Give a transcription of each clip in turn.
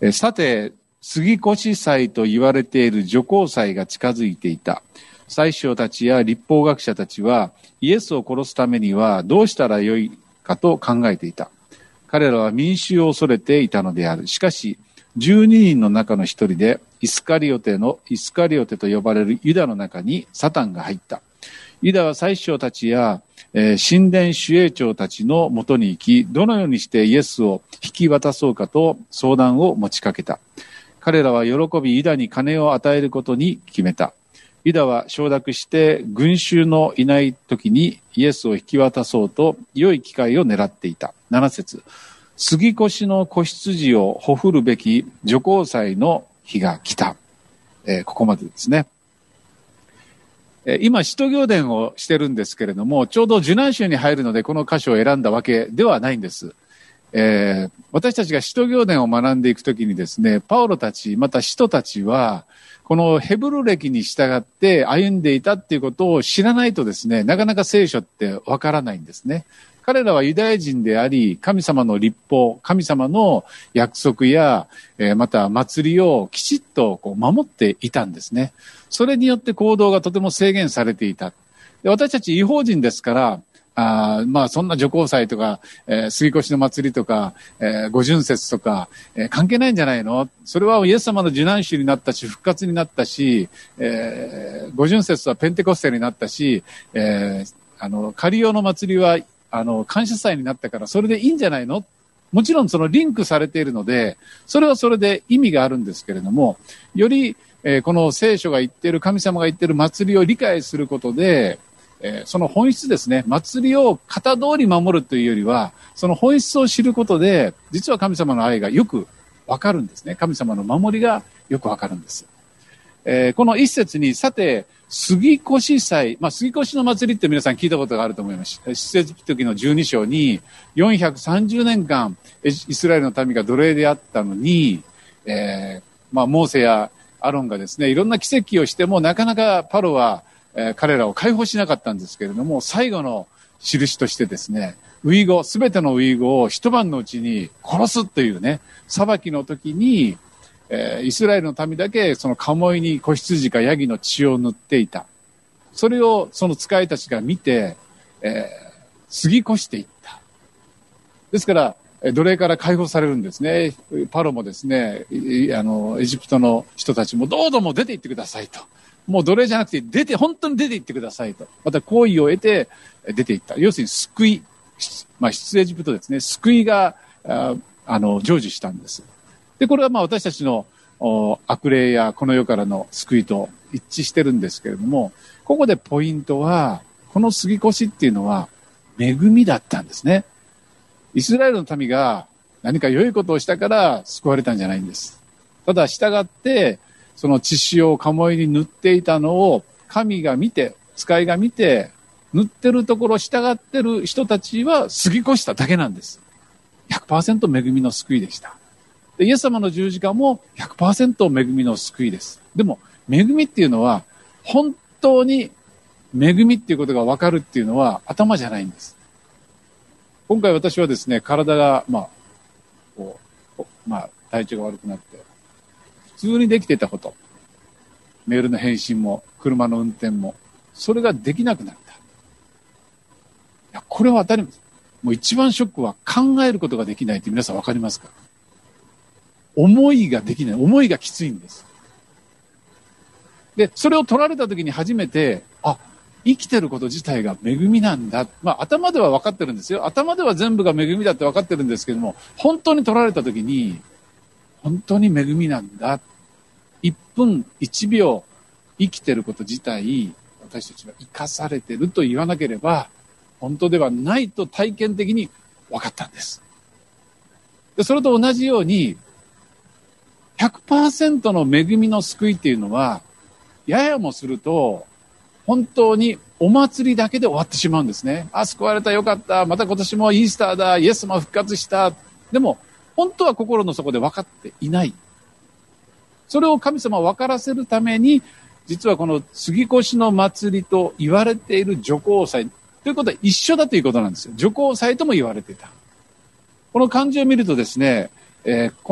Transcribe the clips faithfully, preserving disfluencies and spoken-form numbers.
さて、杉越祭と言われている除光祭が近づいていた。祭司たちや律法学者たちは、イエスを殺すためにはどうしたらよいかと考えていた。彼らは民衆を恐れていたのである。しかし、十二人の中の一人で、イスカリオテの、イスカリオテと呼ばれるユダの中にサタンが入った。ユダは祭司たちや、えー、神殿守衛長たちのもとに行き、どのようにしてイエスを引き渡そうかと相談を持ちかけた。彼らは喜び、ユダに金を与えることに決めた。ユダは承諾して群衆のいない時にイエスを引き渡そうと良い機会を狙っていた。なな節。杉越の子羊をほふるべき除光祭の日が来た。えー、ここまでですね。えー、今、使徒行伝をしてるんですけれども、ちょうど受難週に入るのでこの箇所を選んだわけではないんです。えー、私たちが使徒行伝を学んでいくときにですね、パウロたち、また使徒たちは、このヘブル歴に従って歩んでいたっていうことを知らないとですね、なかなか聖書ってわからないんですね。彼らはユダヤ人であり、神様の律法、神様の約束や、えー、また祭りをきちっとこう守っていたんですね。それによって行動がとても制限されていた。で、私たち異邦人ですから、あまあそんな除光祭とか、えー、杉越の祭りとか、えー、五巡節とか、えー、関係ないんじゃないの？それはイエス様の受難週になったし、復活になったし、えー、五巡節はペンテコステになったし、えー、あの、カリオの祭りは、あの、感謝祭になったから、それでいいんじゃないの？もちろんそのリンクされているので、それはそれで意味があるんですけれども、より、えー、この聖書が言っている、神様が言っている祭りを理解することで、えー、その本質ですね、祭りを型通り守るというよりは、その本質を知ることで、実は神様の愛がよくわかるんですね。神様の守りがよくわかるんです。えー、この一節に、さて、杉越祭、まあ、杉越の祭りって皆さん聞いたことがあると思います。出エジプト記のじゅうに章に、よんひゃくさんじゅうねんかん、イスラエルの民が奴隷であったのに、えー、まあ、モーセやアロンがですね、いろんな奇跡をしても、なかなかパロは、えー、彼らを解放しなかったんですけれども、最後の印としてですね、ウイゴ、すべてのウイゴを一晩のうちに殺すというね、裁きの時に、えー、イスラエルの民だけその鴨居に子羊かヤギの血を塗っていた。それをその使いたちが見て、えー、過ぎ越していった。ですから、奴隷から解放されるんですね。パロもですね、あの、エジプトの人たちもどうぞもう出て行ってくださいと。もう奴隷じゃなくて出て、本当に出て行ってくださいと。また好意を得て出て行った。要するに救い、まあ出エジプトですね、救いが、あ, あの、成就したんです。で、これはまあ私たちの悪霊やこの世からの救いと一致してるんですけれども、ここでポイントは、この杉越っていうのは恵みだったんですね。イスラエルの民が何か良いことをしたから救われたんじゃないんです。ただ従って、その血潮を鴨居に塗っていたのを神が見て、使いが見て、塗ってるところ従ってる人たちは過ぎ越しただけなんです。ひゃくパーセント 恵みの救いでした。でイエス様の十字架も ひゃくパーセント 恵みの救いです。でも、恵みっていうのは、本当に恵みっていうことが分かるっていうのは頭じゃないんです。今回私はですね、体が、まあ、こう、まあ、体調が悪くなって、普通にできていたこと、メールの返信も、車の運転も、それができなくなった。いや、これは当たり前。もう一番ショックは考えることができないって皆さん分かりますか？思いができない。思いがきついんです。で、それを取られた時に初めて、あ、生きてること自体が恵みなんだ。まあ、頭では分かってるんですよ。頭では全部が恵みだって分かってるんですけども、本当に取られた時に、本当に恵みなんだ。一分一秒生きてること自体、私たちが生かされてると言わなければ、本当ではないと体験的に分かったんです。で、それと同じように、ひゃくパーセント の恵みの救いっていうのは、ややもすると、本当にお祭りだけで終わってしまうんですね。あ、救われた、よかった、また今年もイースターだ、イエスも復活した。でも、本当は心の底で分かっていない。それを神様は分からせるために、実はこの杉越の祭りと言われている除光祭ということは一緒だということなんですよ。除光祭とも言われていた。この漢字を見るとですね、えー、この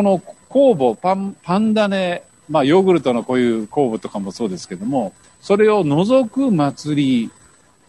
酵母、パン、パン種、まあ、ヨーグルトのこういう酵母とかもそうですけども、それを除く祭り、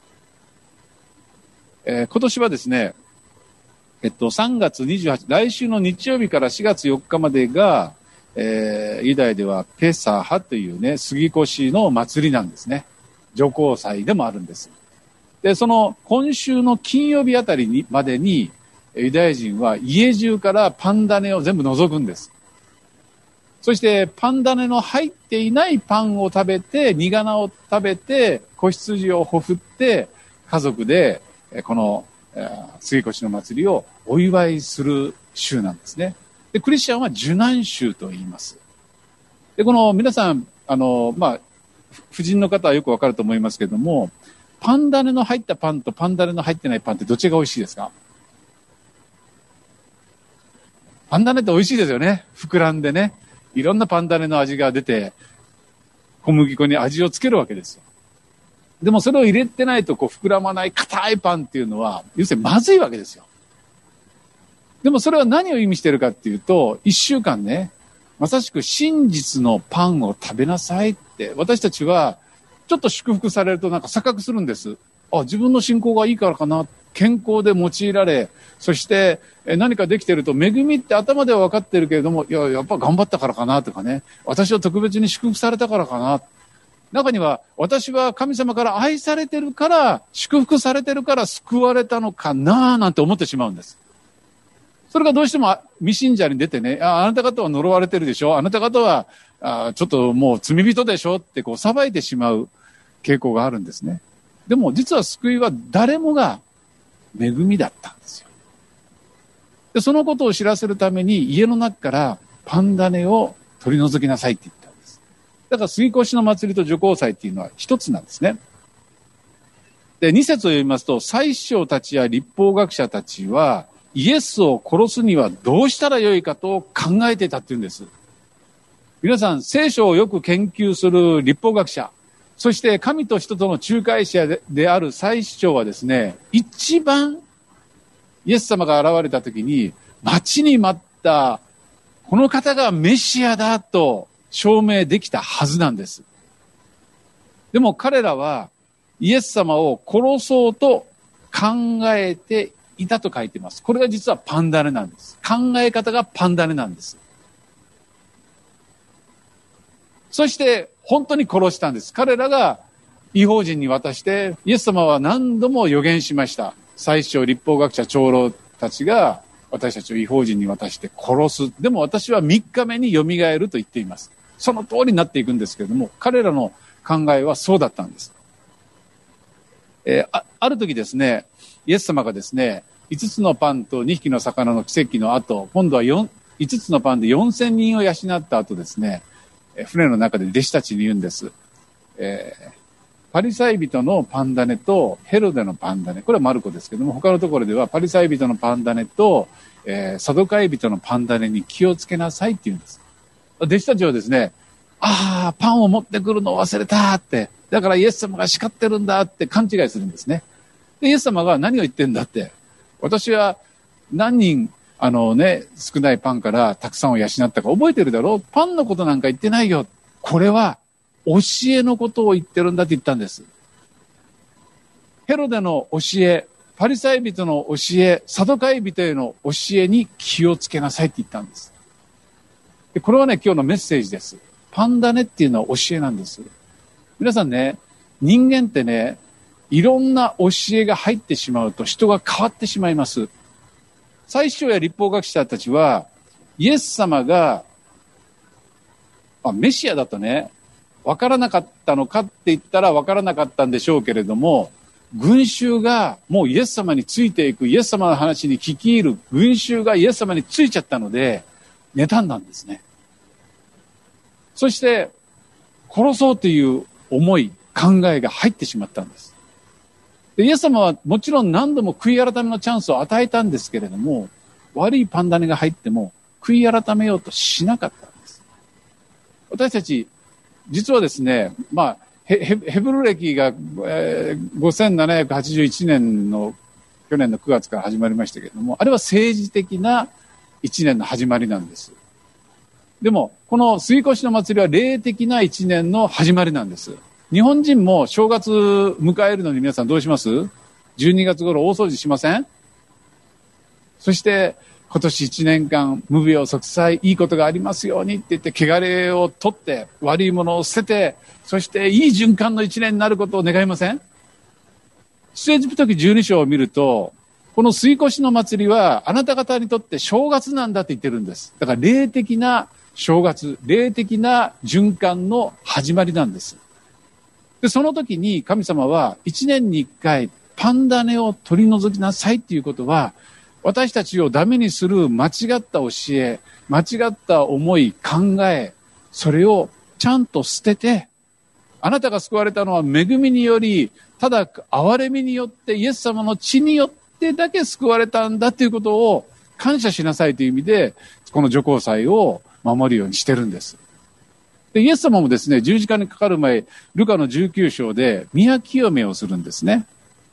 えー、今年はですね、えっと、さんがつにじゅうはち、来週の日曜日からしがつよっかまでが、えー、ユダヤではペサハというね、杉越の祭りなんですね。除酵祭でもあるんです。で、その今週の金曜日あたりにまでに、ユダヤ人は家中からパン種を全部除くんです。そしてパン種の入っていないパンを食べて、煮仮名を食べて、子羊をほふって、家族でこの杉越の祭りをお祝いする週なんですね。で、クリスチャンは受難週と言います。で、この皆さん、あの、まあ、婦人の方はよくわかると思いますけども、パン種の入ったパンとパン種の入ってないパンってどっちが美味しいですか？パン種って美味しいですよね。膨らんでね。いろんなパン種の味が出て、小麦粉に味をつけるわけですよ。でもそれを入れてないとこう膨らまない硬いパンっていうのは、要するにまずいわけですよ。でもそれは何を意味しているかっていうと、一週間ね、まさしく真実のパンを食べなさいって、私たちはちょっと祝福されるとなんか錯覚するんです。あ、自分の信仰がいいからかな。健康で用いられ、そして何かできてると、恵みって頭では分かってるけれども、いや、やっぱ頑張ったからかなとかね、私は特別に祝福されたからかな。中には、私は神様から愛されてるから、祝福されてるから救われたのかななんて思ってしまうんです。それがどうしても未信者に出てね、あ、あなた方は呪われてるでしょ、あなた方はあちょっともう罪人でしょってこう裁いてしまう傾向があるんですね。でも実は救いは誰もが恵みだったんですよ。で、そのことを知らせるために家の中からパン種を取り除きなさいって言ったんです。だから杉越の祭りと除酵祭っていうのは一つなんですね。で、二節を読みますと、祭司長たちや律法学者たちはイエスを殺すにはどうしたらよいかと考えていたっていうんです。皆さん、聖書をよく研究する律法学者、そして神と人との仲介者である祭司長はですね、一番イエス様が現れた時に待ちに待ったこの方がメシアだと証明できたはずなんです。でも彼らはイエス様を殺そうと考えていたと書いています。これが実はパン種なんです。考え方がパン種なんです。そして本当に殺したんです。彼らが異邦人に渡して、イエス様は何度も予言しました。祭司長、律法学者、長老たちが私たちを異邦人に渡して殺す。でも私はみっかめによみがえると言っています。その通りになっていくんですけれども、彼らの考えはそうだったんです。えー、あ, ある時ですね、イエス様がですね、いつつのパンとにひきの魚の奇跡の後、今度はよん、いつつのパンでよんせんにんを養った後ですね、船の中で弟子たちに言うんです。えー、パリサイ人のパン種とヘロデのパン種、これはマルコですけども、他のところではパリサイ人のパン種と、えー、サドカイ人のパン種に気をつけなさいって言うんです。弟子たちはですね、ああ、パンを持ってくるのを忘れたって、だからイエス様が叱ってるんだって勘違いするんですね。で、イエス様が何を言ってんだって、私は何人あのね、少ないパンからたくさんを養ったか覚えてるだろう。パンのことなんか言ってないよ。これは教えのことを言ってるんだって言ったんです。ヘロデの教え、パリサイ人の教え、サドカイ人への教えに気をつけなさいって言ったんです。で、これはね、今日のメッセージです。パン種っていうのは教えなんです。皆さんね、人間ってね、いろんな教えが入ってしまうと人が変わってしまいます。祭司長や律法学者たちは、イエス様が、あ、メシアだとね、わからなかったのかって言ったらわからなかったんでしょうけれども、群衆がもうイエス様についていく、イエス様の話に聞き入る群衆がイエス様についちゃったので、妬んだんですね。そして、殺そうという思い、考えが入ってしまったんです。でイエス様はもちろん何度も悔い改めのチャンスを与えたんですけれども、悪いパン種が入っても悔い改めようとしなかったんです。私たち、実はですね、まあ、ヘ, ヘブル歴が、えー、ごせんななひゃくはちじゅういちねんの去年のくがつから始まりましたけれども、あれは政治的ないちねんの始まりなんです。 でも、この杉越の祭りは霊的な一年の始まりなんです。日本人も正月迎えるのに皆さんどうします？ じゅうに 月頃大掃除しません？そして、今年一年間、無病息災、いいことがありますようにって言って、汚れを取って、悪いものを捨てて、そしていい循環の一年になることを願いません？出エジプト記じゅうに章を見ると、この杉越の祭りは、あなた方にとって正月なんだって言ってるんです。だから霊的な正月、霊的な循環の始まりなんです。で、その時に神様は一年に一回パンダネを取り除きなさいっていうことは、私たちをダメにする間違った教え、間違った思い、考え、それをちゃんと捨てて、あなたが救われたのは恵みにより、ただ憐れみによってイエス様の血によってだけ救われたんだということを感謝しなさいという意味で、この除光祭を守るようにしてるんです。で、イエス様もですね、十字架にかかる前、ルカのじゅうきゅう章で宮清めをするんですね。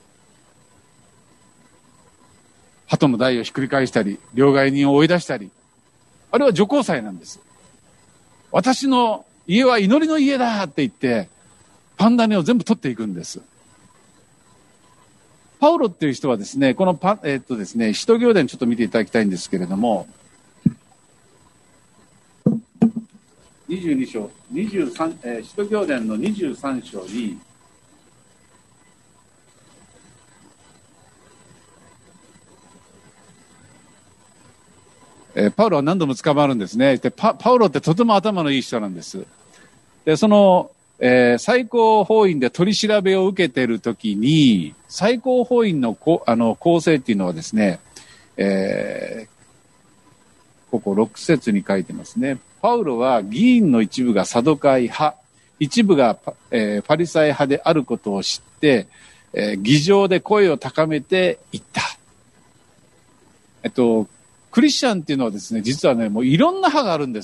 鳩の台をひっくり返したり、両替人を追い出したり、あれは除光祭なんです。私の家は祈りの家だって言って、パンダネを全部取っていくんです。パウロっていう人はですね、このパ、えーっとですね、使徒行伝ちょっと見ていただきたいんですけれども、にじゅうに章、にじゅうさん、えー、使徒行伝のにじゅうさん章に、えー、パウロは何度も捕まるんですね。で、パ、パウロってとても頭のいい人なんです。で、その、えー、最高法院で取り調べを受けているときに、最高法院のこあの構成っていうのはですね、えー、こころく節に書いてますね。パウロは議員の一部がサドカイ派、一部が、えー、パリサイ派であることを知って、えー、議場で声を高めて言った。えっと、クリスチャンっていうのはですね、実はね、もういろんな派があるんです。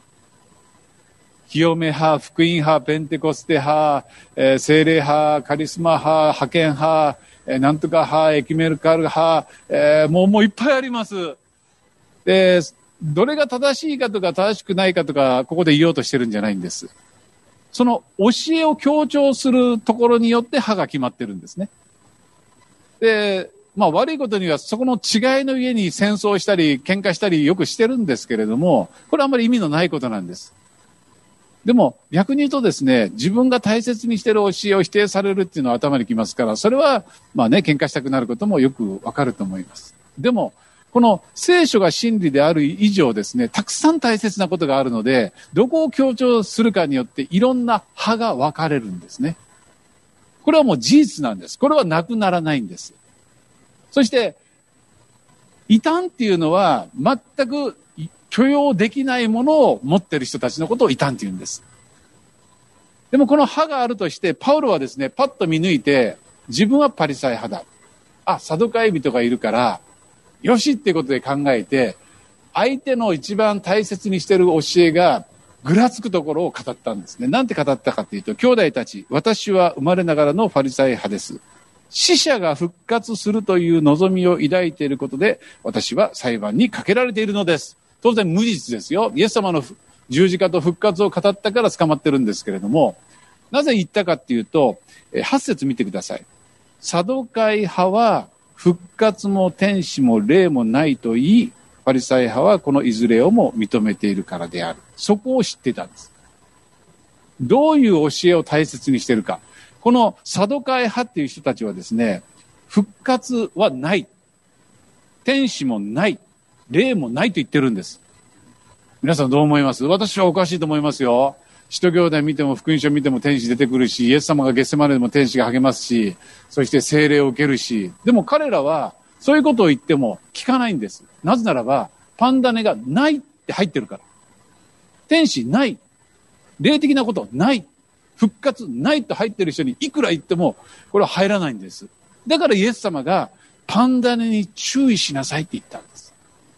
清め派、福音派、ペンテコステ派、えー、聖霊派、カリスマ派、派遣派、えー、なんとか派、エキメルカル派、えー、もう、もういっぱいあります。で、どれが正しいかとか正しくないかとか、ここで言おうとしてるんじゃないんです。その教えを強調するところによって派が決まってるんですね。で、まあ悪いことにはそこの違いの家に戦争したり喧嘩したりよくしてるんですけれども、これはあんまり意味のないことなんです。でも逆に言うとですね、自分が大切にしている教えを否定されるっていうのは頭にきますから、それはまあね、喧嘩したくなることもよくわかると思います。でも、この聖書が真理である以上ですね、たくさん大切なことがあるので、どこを強調するかによっていろんな派が分かれるんですね。これはもう事実なんです。これはなくならないんです。そして、異端っていうのは全く許容できないものを持っている人たちのことを異端って言うんです。でもこの派があるとして、パウロはですね、パッと見抜いて、自分はパリサイ派だ。あ、サドカイ人がいるから、よしっていうことで考えて、相手の一番大切にしている教えがぐらつくところを語ったんですね。なんて語ったかというと、兄弟たち、私は生まれながらのパリサイ派です。死者が復活するという望みを抱いていることで、私は裁判にかけられているのです。当然無実ですよ。イエス様の十字架と復活を語ったから捕まってるんですけれども、なぜ言ったかっていうと、はち節見てください。サドカイ派は復活も天使も霊もないと言い、パリサイ派はこのいずれをも認めているからである。そこを知っていたんです。どういう教えを大切にしているか。このサドカイ派っていう人たちはですね、復活はない。天使もない。霊もないと言ってるんです。皆さんどう思います？私はおかしいと思いますよ。使徒行伝見ても福音書見ても天使出てくるし、イエス様がゲッセマネでも天使が励ますし、そして聖霊を受けるし、でも彼らはそういうことを言っても聞かないんです。なぜならば、パンダネがないって入ってるから。天使ない。霊的なことない。復活ないと入ってる人にいくら言っても、これは入らないんです。だからイエス様がパンダネに注意しなさいって言ったんです。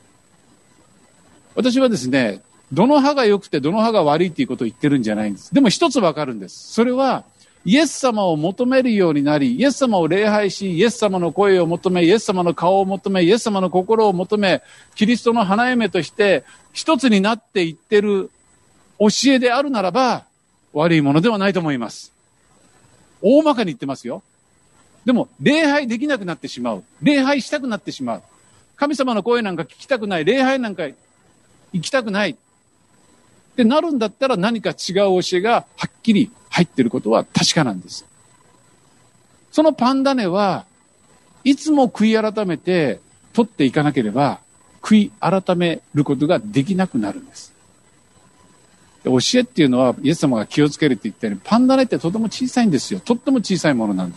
私はですね、どの派が良くてどの派が悪いっていうことを言ってるんじゃないんです。でも一つわかるんです。それはイエス様を求めるようになり、イエス様を礼拝し、イエス様の声を求め、イエス様の顔を求め、イエス様の心を求め、キリストの花嫁として一つになっていってる教えであるならば、悪いものではないと思います。大まかに言ってますよ。でも、礼拝できなくなってしまう。礼拝したくなってしまう。神様の声なんか聞きたくない。礼拝なんか行きたくない。ってなるんだったら何か違う教えがはっきり入っていることは確かなんです。そのパンダネはいつも悔い改めて取っていかなければ悔い改めることができなくなるんです。教えっていうのはイエス様が気をつけるって言ったようにパンダネってとても小さいんですよ。とっても小さいものなんです。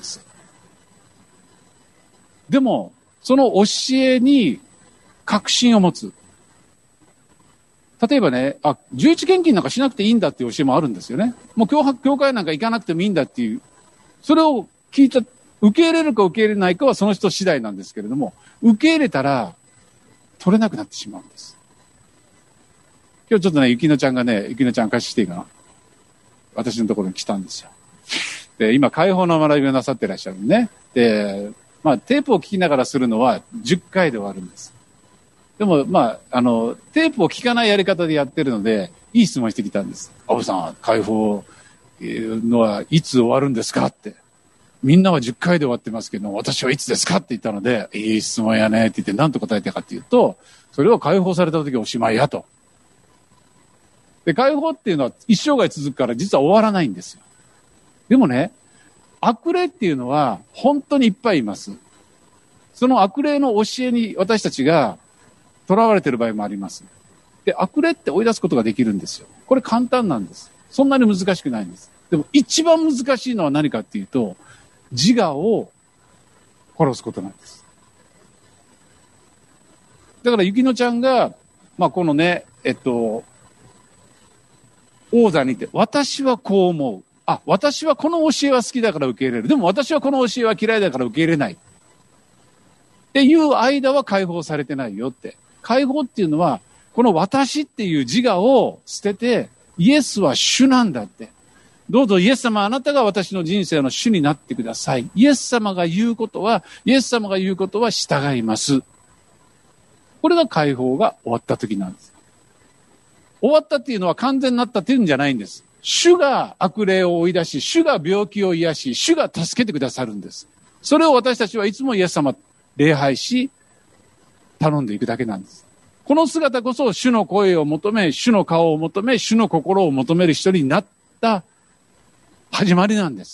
でもその教えに確信を持つ。例えばね、あ、十一献金なんかしなくていいんだっていう教えもあるんですよね。もう教会、教会なんか行かなくてもいいんだっていう。それを聞いた、受け入れるか受け入れないかはその人次第なんですけれども、受け入れたら取れなくなってしまうんです。今日ちょっとね、ゆきのちゃんがね、ゆきのちゃん貸していいかな。私のところに来たんですよ。で、今、解放の学びをなさってらっしゃるね。で、まあ、テープを聞きながらするのはじゅっかいで終わるんです。でも、まあ、あの、テープを聞かないやり方でやってるので、いい質問してきたんです。アブさん、解放のはいつ終わるんですかって。みんなはじゅっかいで終わってますけど、私はいつですかって言ったので、いい質問やねって言って何と答えたかっていうと、それは解放された時おしまいやと。で、解放っていうのは一生涯続くから実は終わらないんですよ。でもね、悪霊っていうのは本当にいっぱいいます。その悪霊の教えに私たちが囚われている場合もあります。で、悪霊って追い出すことができるんですよ。これ簡単なんです。そんなに難しくないんです。でも一番難しいのは何かっていうと、自我を殺すことなんです。だから、ゆきのちゃんが、まあ、このね、えっと、王座にて、私はこう思う。あ、私はこの教えは好きだから受け入れる。でも私はこの教えは嫌いだから受け入れない。っていう間は解放されてないよって。解放っていうのは、この私っていう自我を捨てて、イエスは主なんだって。どうぞイエス様あなたが私の人生の主になってください。イエス様が言うことは、イエス様が言うことは従います。これが解放が終わった時なんです。終わったっていうのは完全になったっていうんじゃないんです。主が悪霊を追い出し、主が病気を癒し、主が助けてくださるんです。それを私たちはいつもイエス様礼拝し、頼んでいくだけなんです。この姿こそ主の声を求め、主の顔を求め、主の心を求める人になった始まりなんです。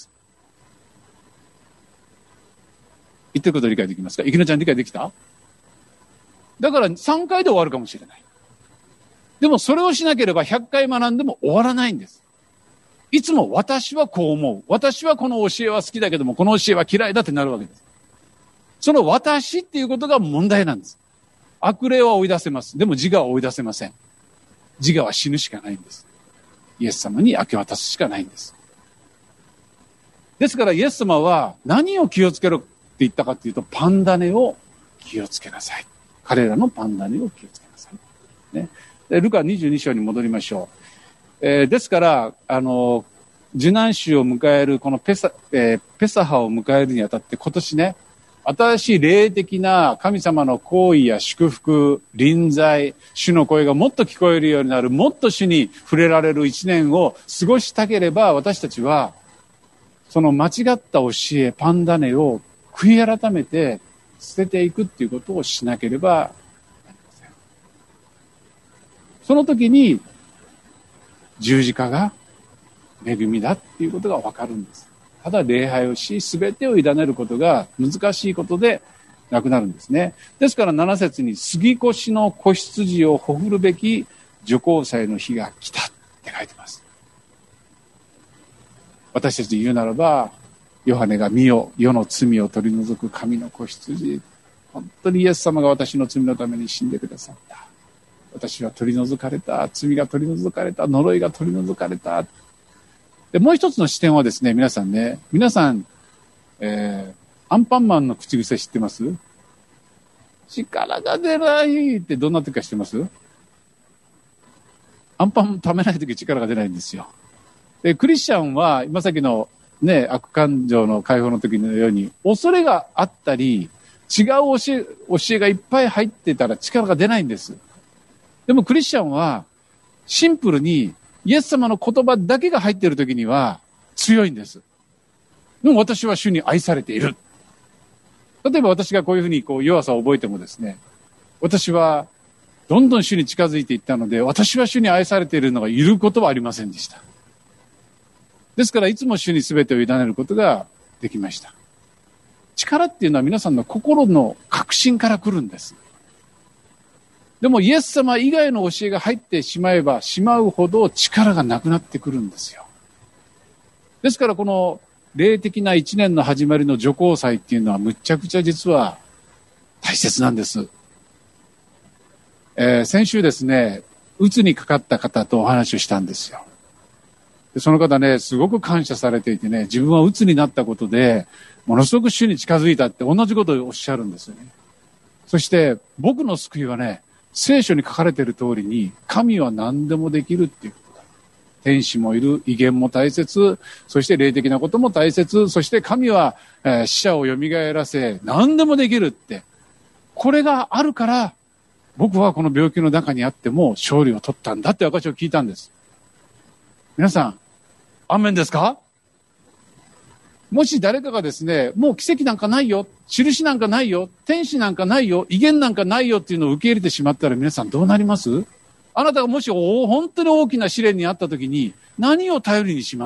言ってること理解できますか？ゆきのちゃん理解できた？だからさんかいで終わるかもしれない。でもそれをしなければひゃっかい学んでも終わらないんです。いつも私はこう思う。私はこの教えは好きだけども、この教えは嫌いだってなるわけです。その私っていうことが問題なんです。悪霊は追い出せます。でも自我は追い出せません。自我は死ぬしかないんです。イエス様に明け渡すしかないんです。ですからイエス様は何を気をつけろって言ったかっていうと、パンダネを気をつけなさい。彼らのパンダネを気をつけなさい。ね。でルカにじゅうに章に戻りましょう。えー、ですから、あの、受難週を迎えるこのペサ、えー、ペサハを迎えるにあたって今年ね、新しい霊的な神様の行為や祝福、臨在、主の声がもっと聞こえるようになる、もっと主に触れられる一年を過ごしたければ、私たちは、その間違った教え、パンダネを悔い改めて捨てていくっていうことをしなければなりません。その時に、十字架が恵みだっていうことがわかるんです。ただ礼拝をし、すべてを委ねることが難しいことでなくなるんですね。ですからなな節に、杉越の子羊をほふるべき女高祭の日が来たって書いてます。私たちで言うならば、ヨハネが見よ、世の罪を取り除く神の子羊。本当にイエス様が私の罪のために死んでくださった。私は取り除かれた。罪が取り除かれた。呪いが取り除かれた。で、もう一つの視点はですね、皆さんね、皆さん、えー、アンパンマンの口癖知ってます？力が出ないってどんな時か知ってます？アンパン食べない時力が出ないんですよ。で、クリスチャンは、今さっきのね、悪感情の解放の時のように、恐れがあったり、違う教え、教えがいっぱい入ってたら力が出ないんです。でもクリスチャンは、シンプルに、イエス様の言葉だけが入っている時には強いんです。でも私は主に愛されている。例えば私がこういうふうにこう弱さを覚えてもですね、私はどんどん主に近づいていったので、私は主に愛されているのがいることはありませんでした。ですからいつも主に全てを委ねることができました。力っていうのは皆さんの心の確信から来るんです。でもイエス様以外の教えが入ってしまえばしまうほど力がなくなってくるんですよ。ですからこの霊的な一年の始まりの除光祭っていうのはむちゃくちゃ実は大切なんです。えー、先週ですね、うつにかかった方とお話をしたんですよ。でその方ね、すごく感謝されていてね、自分はうつになったことでものすごく主に近づいたって同じことをおっしゃるんですよね。そして僕の救いはね、聖書に書かれている通りに神は何でもできるっていうことだ。天使もいる、威厳も大切、そして霊的なことも大切、そして神は、えー、死者を蘇らせ何でもできるって、これがあるから僕はこの病気の中にあっても勝利を取ったんだって私を聞いたんです。皆さんアーメンですか？もし誰かがですね、もう奇跡なんかないよ、印なんかないよ、天使なんかないよ、威厳なんかないよっていうのを受け入れてしまったら皆さんどうなります？あなたがもし本当に大きな試練にあった時に何を頼りにします？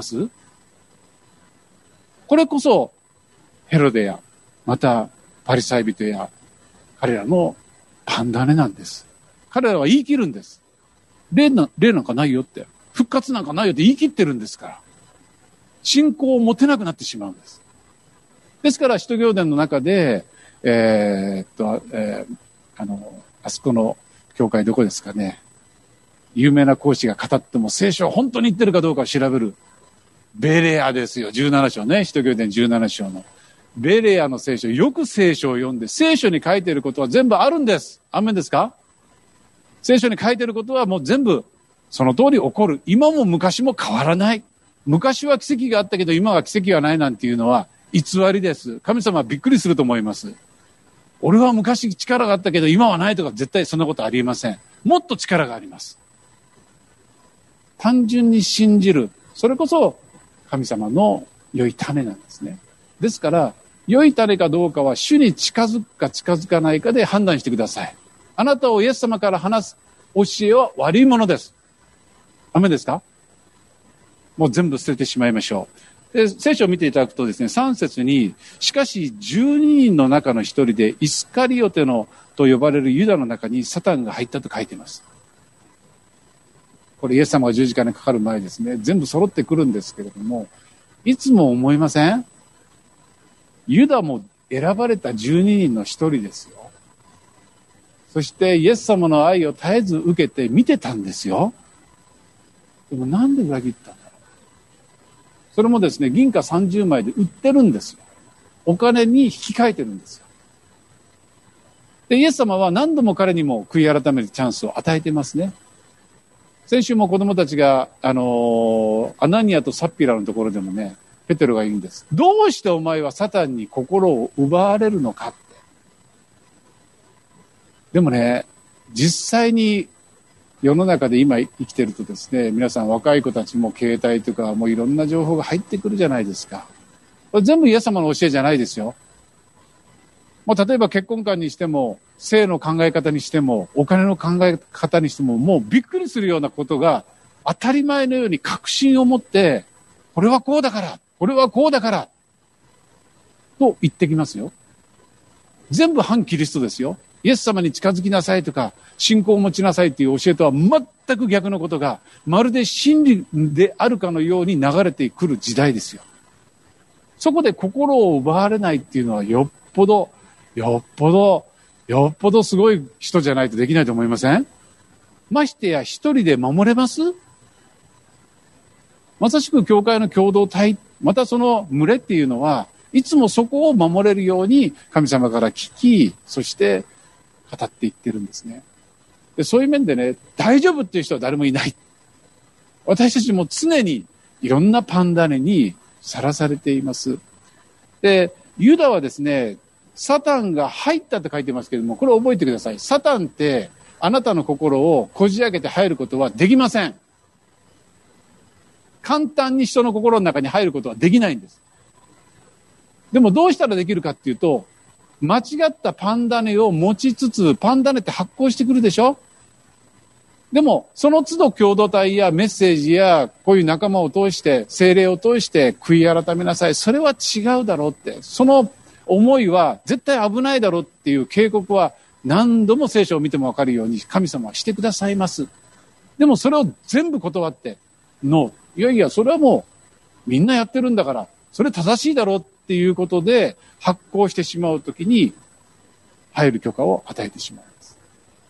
これこそヘロデやまたパリサイ人や彼らのパンダネなんです。彼らは言い切るんです。霊な、霊なんかないよって、復活なんかないよって言い切ってるんですから、信仰を持てなくなってしまうんです。ですから使徒行伝の中で、えー、っと、えー、あの、あそこの教会どこですかね。有名な講師が語っても聖書を本当に言ってるかどうかを調べる。ベレアですよ。じゅうなな章ね。使徒行伝じゅうなな章の。ベレアの聖書、よく聖書を読んで、聖書に書いていることは全部あるんです。アーメンですか？聖書に書いていることはもう全部その通り起こる。今も昔も変わらない。昔は奇跡があったけど今は奇跡がないなんていうのは偽りです。神様はびっくりすると思います。俺は昔力があったけど今はないとか絶対そんなことありえません。もっと力があります。単純に信じる。それこそ神様の良い種なんですね。ですから良い種かどうかは主に近づくか近づかないかで判断してください。あなたをイエス様から離す教えは悪いものです。ダメですか？もう全部捨ててしまいましょう。で、聖書を見ていただくとですね、さん節に、しかしじゅうににんの中の一人でイスカリオテのと呼ばれるユダの中にサタンが入ったと書いています。これイエス様が十字架にかかる前ですね、全部揃ってくるんですけれども、いつも思いません？ユダも選ばれたじゅうににんの一人ですよ。そしてイエス様の愛を絶えず受けて見てたんですよ。でもなんで裏切ったんだろう。それもですね、銀貨さんじゅうまいで売ってるんですよ。お金に引き換えてるんですよ。で、イエス様は何度も彼にも悔い改めるチャンスを与えてますね。先週も子供たちが、あのー、アナニアとサッピラのところでもね、ペテロが言うんです。どうしてお前はサタンに心を奪われるのかって。でもね、実際に世の中で今生きてるとですね、皆さん若い子たちも携帯とかもういろんな情報が入ってくるじゃないですか。これ全部イエス様の教えじゃないですよ。もう例えば結婚観にしても、性の考え方にしても、お金の考え方にしても、もうびっくりするようなことが当たり前のように確信を持って、これはこうだから、これはこうだから、と言ってきますよ。全部反キリストですよ。イエス様に近づきなさいとか、信仰を持ちなさいという教えとは全く逆のことが、まるで真理であるかのように流れてくる時代ですよ。そこで心を奪われないっていうのはよっぽど、よっぽど、よっぽどすごい人じゃないとできないと思いません？ましてや一人で守れます？まさしく教会の共同体、またその群れっていうのは、いつもそこを守れるように神様から聞き、そして語っていってるんですね。で、そういう面でね、大丈夫っていう人は誰もいない。私たちも常にいろんなパンダネにさらされています。で、ユダはですね、サタンが入ったと書いてますけれども、これを覚えてください。サタンってあなたの心をこじ開けて入ることはできません。簡単に人の心の中に入ることはできないんです。でもどうしたらできるかっていうと、間違ったパンダネを持ちつつ、パンダネって発光してくるでしょ？でも、その都度共同体やメッセージや、こういう仲間を通して、精霊を通して悔い改めなさい。それは違うだろうって。その思いは絶対危ないだろうっていう警告は何度も聖書を見てもわかるように神様はしてくださいます。でもそれを全部断って、ノー。いやいや、それはもうみんなやってるんだから、それ正しいだろうっていうことで発行してしまうときに入る許可を与えてしまうんです。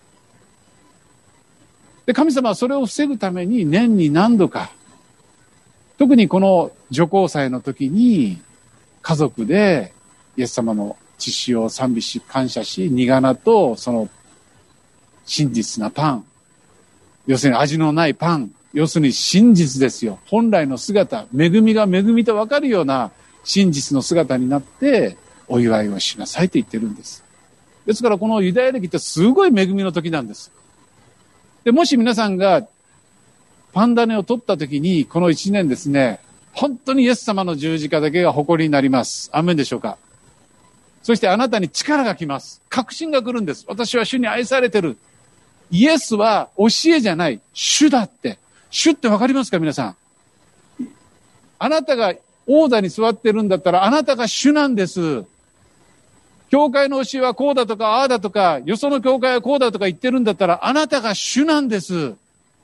で、神様はそれを防ぐために年に何度か、特にこの除光祭の時に家族でイエス様の血潮を賛美し感謝し、苦々とその真実なパン、要するに味のないパン、要するに真実ですよ。本来の姿、恵みが恵みと分かるような真実の姿になってお祝いをしなさいと言ってるんです。ですからこのユダヤ歴ってすごい恵みの時なんです。で、もし皆さんがパンダネを取った時にこの一年ですね、本当にイエス様の十字架だけが誇りになります。アーメンでしょうか。そしてあなたに力が来ます。確信が来るんです。私は主に愛されてる。イエスは教えじゃない。主だって。主ってわかりますか皆さん。あなたが王座に座ってるんだったらあなたが主なんです。教会の教えはこうだとかああだとか、よその教会はこうだとか言ってるんだったらあなたが主なんです。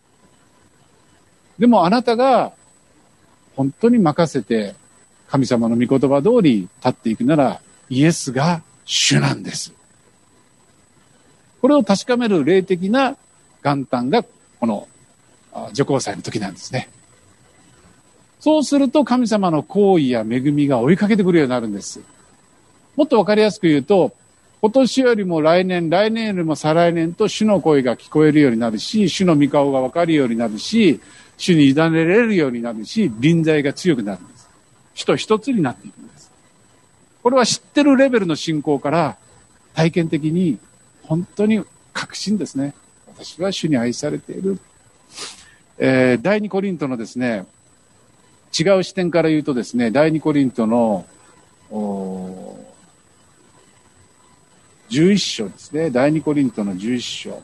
でもあなたが本当に任せて神様の御言葉通り立っていくならイエスが主なんです。これを確かめる霊的な元旦がこの除光祭の時なんですね。そうすると神様の行為や恵みが追いかけてくるようになるんです。もっとわかりやすく言うと、今年よりも来年、来年よりも再来年と主の声が聞こえるようになるし、主の御顔がわかるようになるし、主に委ねられるようになるし、臨在が強くなるんです。主と一つになっていくんです。これは知ってるレベルの信仰から体験的に本当に確信ですね。私は主に愛されている。えー、第二コリントのですね、違う視点から言うとですね、第二コリントのじゅういっ章ですね、第二コリントのじゅういっ章。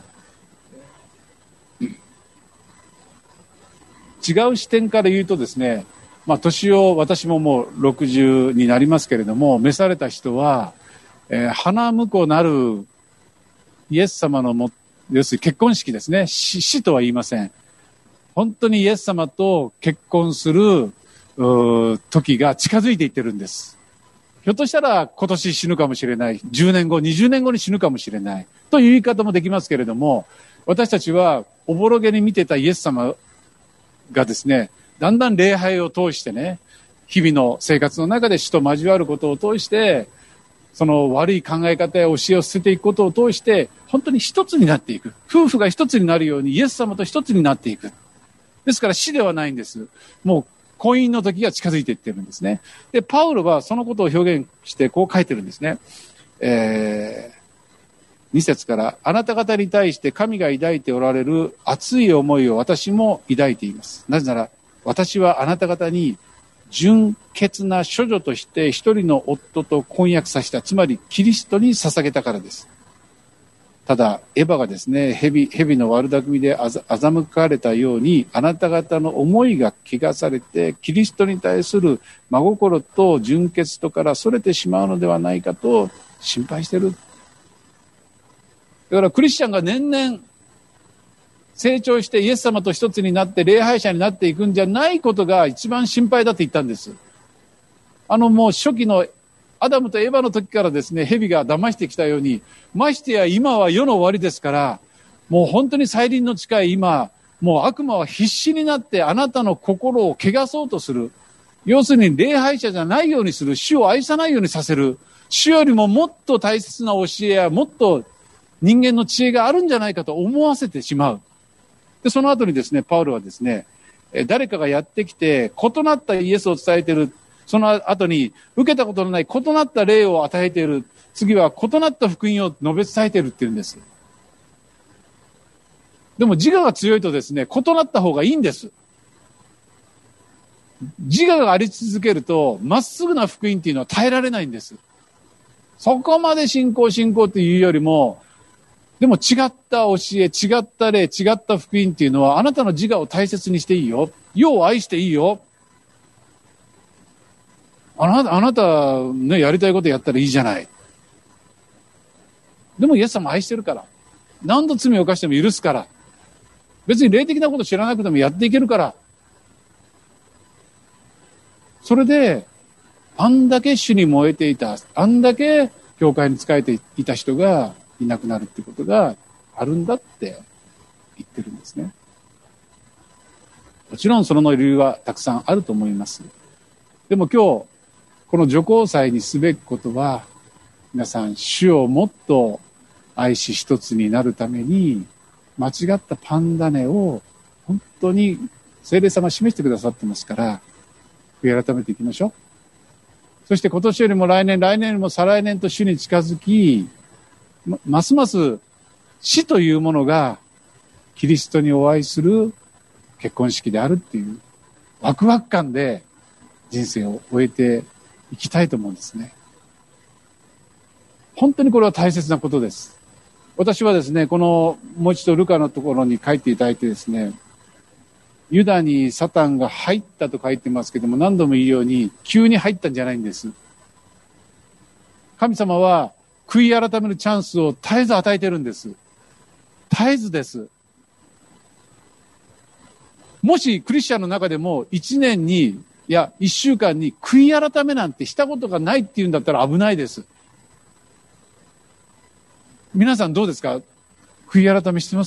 違う視点から言うとですね、まあ年を私ももうろくじゅうになりますけれども、召された人は、えー、花婿なるイエス様のも、要するに結婚式ですね、死、死とは言いません。本当にイエス様と結婚する時が近づいていってるんです。ひょっとしたら今年死ぬかもしれない。じゅうねんご、にじゅうねんごに死ぬかもしれない。という言い方もできますけれども、私たちはおぼろげに見てたイエス様がですね、だんだん礼拝を通してね、日々の生活の中で主と交わることを通して、その悪い考え方や教えを捨てていくことを通して、本当に一つになっていく。夫婦が一つになるようにイエス様と一つになっていく。ですから死ではないんです。もう婚姻の時が近づいていってるんですね。で、パウロはそのことを表現してこう書いてるんですね。えー、に節から、あなた方に対して神が抱いておられる熱い思いを私も抱いています。なぜなら、私はあなた方に純潔な処女として一人の夫と婚約させた、つまりキリストに捧げたからです。ただ、エヴァがですね、蛇、蛇の悪巧みで欺かれたように、あなた方の思いが汚されて、キリストに対する真心と純潔とから逸れてしまうのではないかと心配している。だからクリスチャンが年々成長してイエス様と一つになって礼拝者になっていくんじゃないことが一番心配だと言ったんです。あのもう初期のアダムとエヴァの時からですね、蛇が騙してきたように、ましてや今は世の終わりですから、もう本当に再臨の近い今、もう悪魔は必死になってあなたの心を汚そうとする。要するに礼拝者じゃないようにする。主を愛さないようにさせる。主よりももっと大切な教えやもっと人間の知恵があるんじゃないかと思わせてしまう。で、その後にですね、パウロはですね、誰かがやってきて異なったイエスを伝えている。 その後に受けたことのない異なった霊を与えている。次は異なった福音を述べ伝えているっていうんです。でも自我が強いとですね、異なった方がいいんです。自我があり続けると、まっすぐな福音っていうのは耐えられないんです。そこまで信仰信仰っていうよりも、でも違った教え、違った霊、違った福音っていうのは、あなたの自我を大切にしていいよ。世を愛していいよ。あなた、あなた、ね、やりたいことやったらいいじゃない。でもイエス様愛してるから。何度罪を犯しても許すから。別に霊的なこと知らなくてもやっていけるから。それで、あんだけ主に燃えていた、あんだけ教会に仕えていた人がいなくなるってことがあるんだって言ってるんですね。もちろんその理由はたくさんあると思います。でも今日、この女皇祭にすべきことは、皆さん、主をもっと愛し一つになるために、間違ったパンダネを本当に聖霊様が示してくださってますから、悔い改めていきましょう。そして今年よりも来年、来年よりも再来年と主に近づき、ま、ますます死というものがキリストにお会いする結婚式であるっていうワクワク感で人生を終えていきたいと思うんですね。本当にこれは大切なことです。私はですね、このもう一度ルカのところに書いていただいてですね、ユダにサタンが入ったと書いてますけども、何度も言うように急に入ったんじゃないんです。神様は悔い改めるチャンスを絶えず与えてるんです。絶えずです。もしクリスチャンの中でも一年にいや一週間に悔い改めなんてしたことがないっていうんだったら危ないです。皆さんどうですか？悔い改めしてます？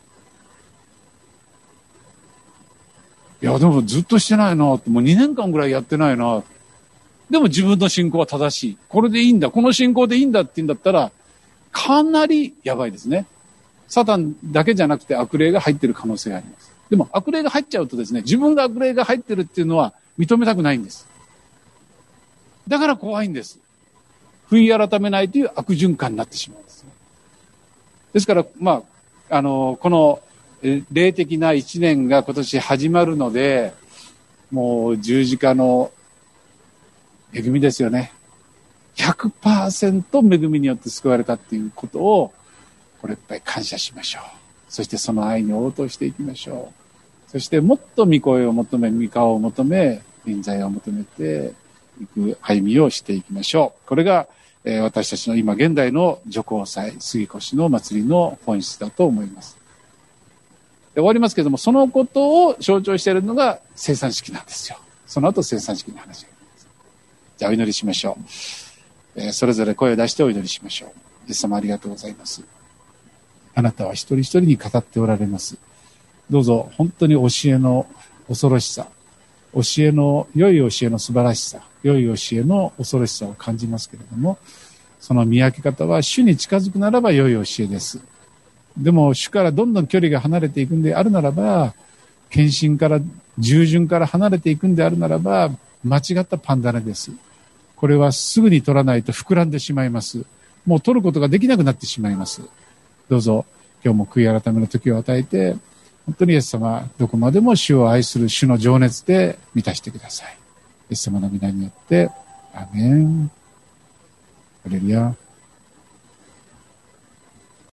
いや、でもずっとしてないなって、もうにねんかんぐらいやってないな。でも自分の信仰は正しい。これでいいんだ。この信仰でいいんだって言うんだったら、かなりやばいですね。サタンだけじゃなくて悪霊が入ってる可能性があります。でも悪霊が入っちゃうとですね、自分が悪霊が入ってるっていうのは認めたくないんです。だから怖いんです。悔い改めないという悪循環になってしまうんですね。ですから、まあ、あの、この、霊的な一年が今年始まるので、もう十字架の恵みですよね。ひゃくパーセント 恵みによって救われたっていうことを、これやっぱり感謝しましょう。そしてその愛に応答していきましょう。そしてもっと御声を求め、御顔を求め、臨在を求めていく歩みをしていきましょう。これが、えー、私たちの今現代の女皇祭、杉越の祭りの本質だと思います。終わりますけれども、そのことを象徴しているのが生産式なんですよ。その後生産式の話があります。じゃあお祈りしましょう、えー、それぞれ声を出してお祈りしましょう。イエス様ありがとうございます。あなたは一人一人に語っておられます。どうぞ本当に教えの恐ろしさ、教えの良い教えの素晴らしさ、良い教えの恐ろしさを感じますけれども、その見分け方は主に近づくならば良い教えです。でも主からどんどん距離が離れていくんであるならば、献身から従順から離れていくんであるならば、間違ったパンダネです。これはすぐに取らないと膨らんでしまいます。もう取ることができなくなってしまいます。どうぞ今日も悔い改めの時を与えて、本当にイエス様、どこまでも主を愛する主の情熱で満たしてください。イエス様の皆によって、アーメン。ハレルヤ。